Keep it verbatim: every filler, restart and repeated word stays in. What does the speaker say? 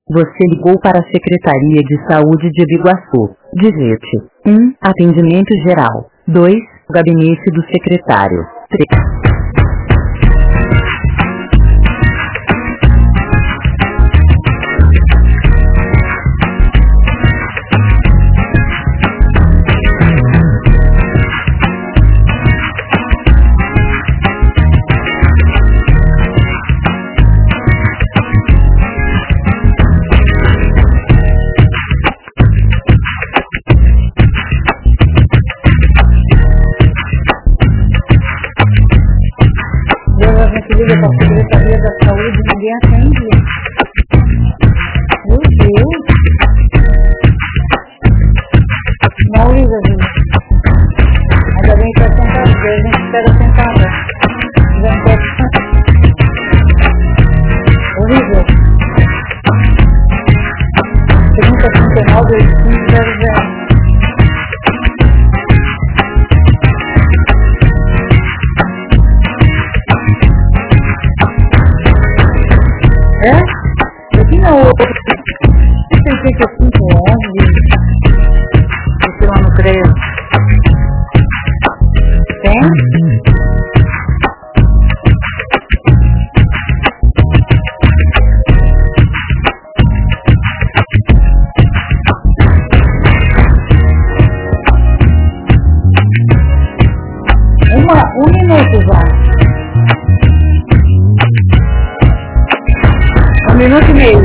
Você ligou para a Secretaria de Saúde de Biguaçu. Digite um. Atendimento geral. dois. Gabinete do secretário. três. A gente liga para a Secretaria da Saúde e ninguém atende. Meu Deus! Não liga, gente. Ainda bem que é sentada, a gente espera sentada. Já não pode sentar. Horrível. trinta, trinta e nove, oitenta e cinco, zero zero. É? Aqui não, oitenta e cinco, onze, esse lá no creio. Tem? Uma, um minuto já. Um minuto e meio.